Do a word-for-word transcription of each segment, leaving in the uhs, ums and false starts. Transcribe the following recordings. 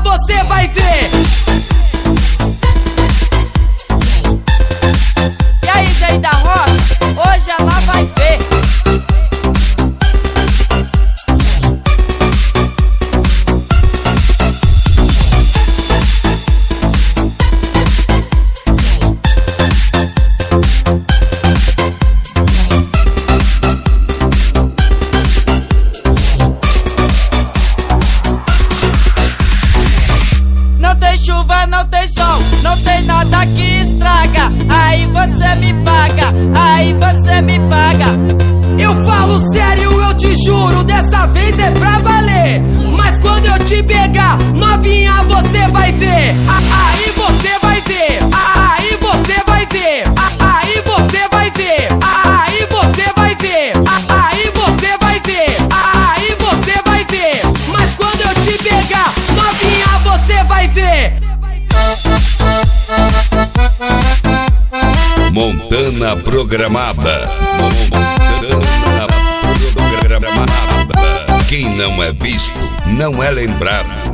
você vai ver. E aí, Jair da Rocha, hoje ela vai ver. Chuva, não tem sol, não tem nada que estraga. Aí você me paga, aí você me paga. Eu falo sério, eu te juro, dessa vez é pra valer. Mas quando eu te pegar, novinha, você vai ver. Aí você vai ver, aí você vai ver, aí você vai ver, aí você vai ver, aí você vai ver, aí você vai ver. Mas quando eu te pegar, novinha, você vai ver. Montana programada. Montana programada. Quem não é visto não é lembrado.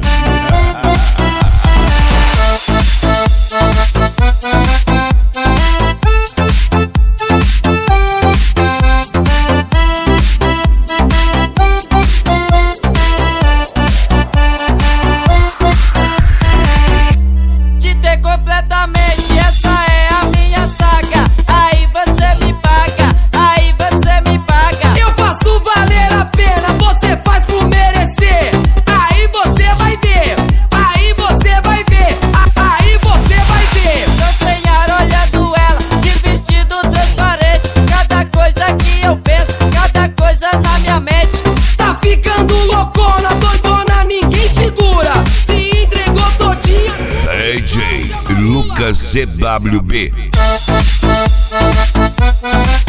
Te ter completamente, essa é a minha saga. Aí você me paga, aí você me paga. Eu faço valer a pena, você faz por merecer. Aí você vai ver, aí você vai ver, aí você vai ver. Tô sem ar olhando ela, de vestido transparente. Cada coisa que eu penso, cada coisa na minha mente. Tá ficando loucona, doidona, ninguém segura. Se entregou todinha. D J Lucas C W B.